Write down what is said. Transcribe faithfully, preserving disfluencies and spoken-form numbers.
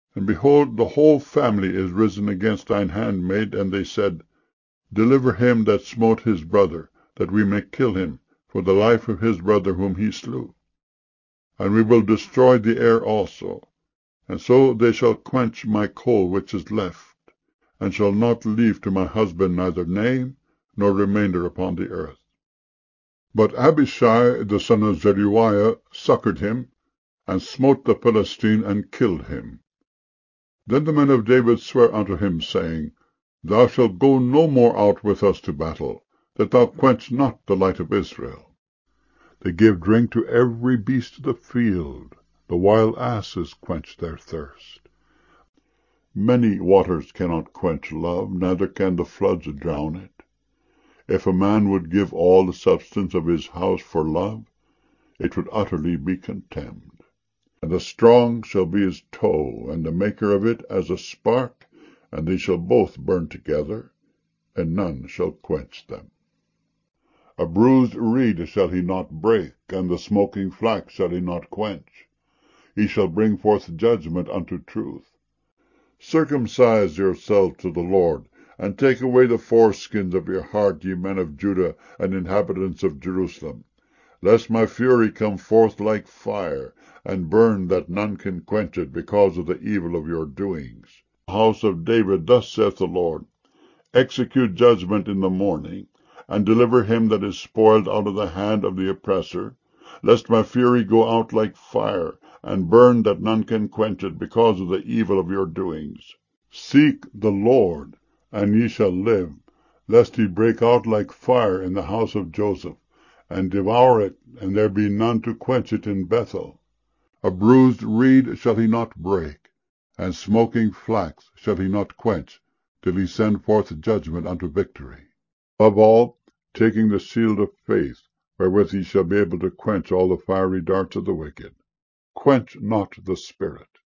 And behold, the whole family is risen against thine handmaid, and they said, Deliver him that smote his brother, that we may kill him, for the life of his brother whom he slew. And we will destroy the heir also, and so they shall quench my coal which is left, and shall not leave to my husband neither name nor remainder upon the earth. But Abishai the son of Zeruiah succoured him, and smote the Philistine, and killed him. Then the men of David sware unto him, saying, Thou shalt go no more out with us to battle, that thou quench not the light of Israel. They give drink to every beast of the field, the wild asses quench their thirst. Many waters cannot quench love, neither can the floods drown it. If a man would give all the substance of his house for love, it would utterly be contemned. And the strong shall be his tow, and the maker of it as a spark, and they shall both burn together, and none shall quench them. A bruised reed shall he not break, and the smoking flax shall he not quench. He shall bring forth judgment unto truth. Circumcise yourselves to the Lord, and take away the foreskins of your heart, ye men of Judah and inhabitants of Jerusalem, lest my fury come forth like fire, and burn that none can quench it, because of the evil of your doings. House of David, thus saith the Lord, Execute judgment in the morning, and deliver him that is spoiled out of the hand of the oppressor, lest my fury go out like fire, and burn that none can quench it, because of the evil of your doings. Seek the Lord, and ye shall live, lest he break out like fire in the house of Joseph, and devour it, and there be none to quench it in Bethel. A bruised reed shall he not break, and smoking flax shall he not quench, till he send forth judgment unto victory. Above all, taking the shield of faith, wherewith he shall be able to quench all the fiery darts of the wicked. Quench not the spirit.